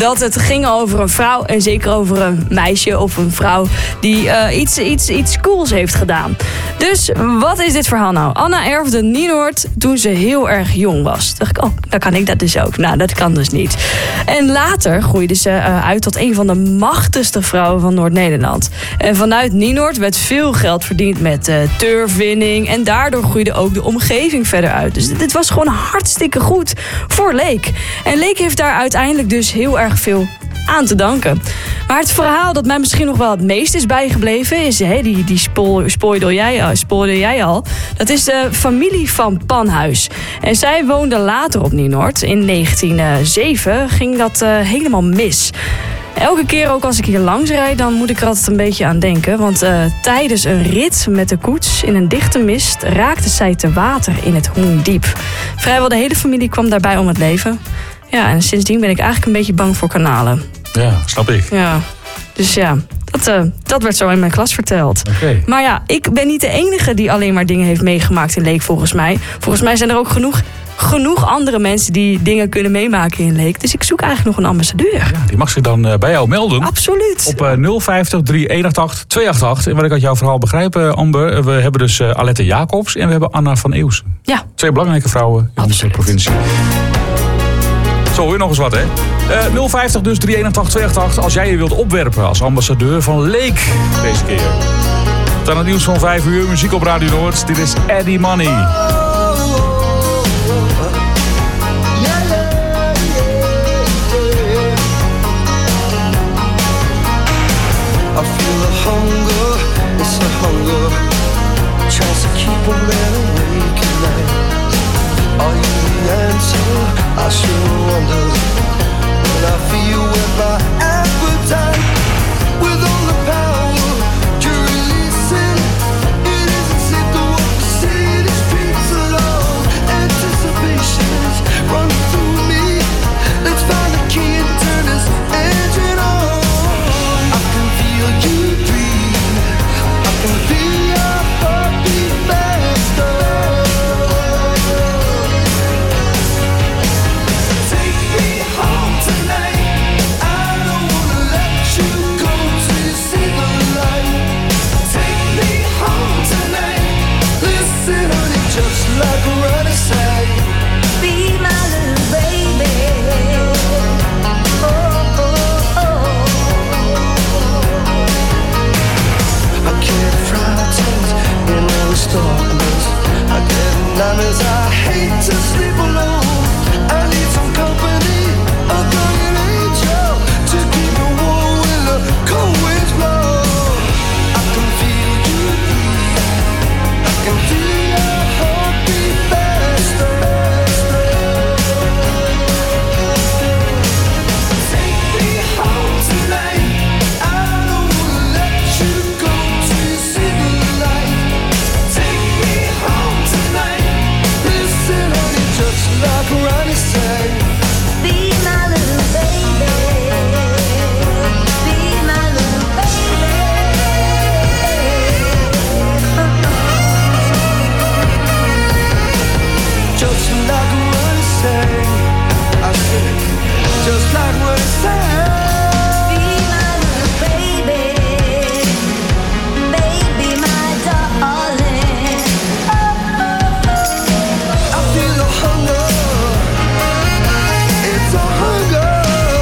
dat het ging over een vrouw en zeker over een meisje of een vrouw die uh, iets, iets, iets cools heeft gedaan. Dus wat is dit verhaal nou? Anna erfde Nienoord toen ze heel erg jong was. Toen dacht ik, oh, dan kan ik dat dus ook. Nou, dat kan dus niet. En later groeide ze uh, uit tot een van de machtigste vrouwen van Noord-Nederland. En vanuit Nienoord werd veel geld verdiend met uh, turfwinning. En daardoor groeide ook de omgeving verder uit. Dus dit was gewoon hartstikke goed voor Leek. En Leek heeft daar uiteindelijk dus heel erg veel aan te danken. Maar het verhaal dat mij misschien nog wel het meest is bijgebleven is, hé, die, die spoil, spoilde, jij, spoilde jij al, dat is de familie van Panhuis. En zij woonde later op Nienoord. In negentien oh zeven ging dat uh, helemaal mis. Elke keer ook als ik hier langs rijd, dan moet ik er altijd een beetje aan denken. Want uh, tijdens een rit met de koets in een dichte mist raakte zij te water in het Hoendiep. Vrijwel de hele familie kwam daarbij om het leven. Ja, en sindsdien ben ik eigenlijk een beetje bang voor kanalen. Ja, snap ik. Ja, dus ja, dat, uh, dat werd zo in mijn klas verteld. Okay. Maar ja, ik ben niet de enige die alleen maar dingen heeft meegemaakt in Leek, volgens mij. Volgens mij zijn er ook genoeg... genoeg andere mensen die dingen kunnen meemaken in Leek. Dus ik zoek eigenlijk nog een ambassadeur. Ja, die mag zich dan uh, bij jou melden. Absoluut. Op uh, nul vijftig, drie eenentachtig, tweeëntachtig. En wat ik uit jouw verhaal begrijp, uh, Amber... we hebben dus uh, Alette Jacobs en we hebben Anna van Eeuwsen. Ja. Twee belangrijke vrouwen in onze provincie. Zo, weer nog eens wat, hè? Uh, nul vijftig dus, drie eenentachtig, tweeëntachtig. Als jij je wilt opwerpen als ambassadeur van Leek deze keer. Dan het nieuws van vijf uur, muziek op Radio Noord. Dit is Eddie Money. I feel a hunger, it's a hunger, tries to keep a man awake at night. Are you the answer? I sure wonder. When I feel with my appetite, with all the power you're releasing, it isn't safe to walk the city streets alone. Anticipation's running through me. Let's find the key and turn this engine on. You breathe, I can feel your heartbeat faster. Take me home tonight. I don't wanna let you go till you see the light. Take me home tonight. Listen, honey, just like a running sight. Be my little baby. Oh, oh, oh. I can't frightened in all this darkness. I get nightmares, I hate to sleep alone. I need some company, a guardian angel, to keep me warm when the cold winds blow. I can feel you breathe, I can feel your heartbeat faster. Take me home tonight. I don't wanna let you go till you see the light. Take me home tonight. Listen, honey, just like Ronnie sang. Be my little baby. Be my little baby. Just like Ronnie sang. I said, just like Ronnie sang. Be my little baby. Baby, my darling. I feel a hunger. It's a hunger.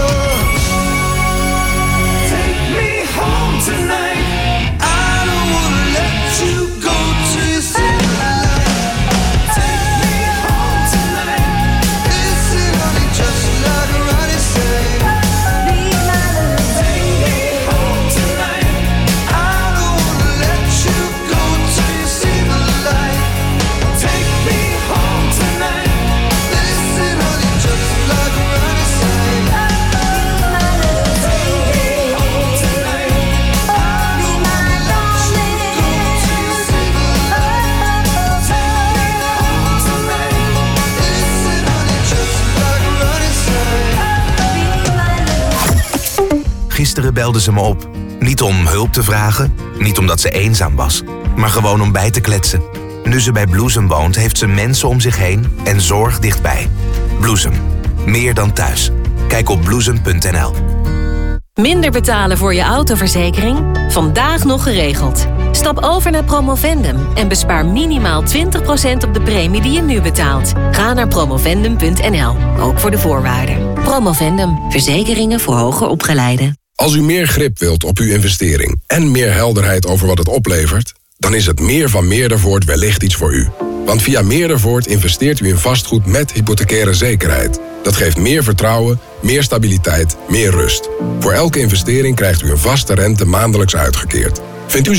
Take me home tonight. I don't wanna let you go till you see the light. Take me home tonight. Listen, honey, just like Ronnie sang. Be my little baby. Take me home tonight. I don't wanna let you go till you see the light. Take me home tonight. Listen, honey, just like Ronnie sang. Be my little baby. Home tonight. I don't wanna let you go till you see the light. Take me home tonight. Listen, honey, just like Ronnie sang. Be my little. Gisteren belde ze me op. Niet om hulp te vragen, niet omdat ze eenzaam was, maar gewoon om bij te kletsen. Nu ze bij Bloesem woont, heeft ze mensen om zich heen en zorg dichtbij. Bloesem, meer dan thuis. Kijk op bloesem punt n l. Minder betalen voor je autoverzekering? Vandaag nog geregeld. Stap over naar Promovendum en bespaar minimaal twintig procent op de premie die je nu betaalt. Ga naar promovendum punt n l, ook voor de voorwaarden. Promovendum, verzekeringen voor hoger opgeleiden. Als u meer grip wilt op uw investering en meer helderheid over wat het oplevert, dan is het Meer van Meerdervoort wellicht iets voor u. Want via Meerdervoort investeert u in vastgoed met hypothecaire zekerheid. Dat geeft meer vertrouwen, meer stabiliteit, meer rust. Voor elke investering krijgt u een vaste rente maandelijks uitgekeerd. Vindt u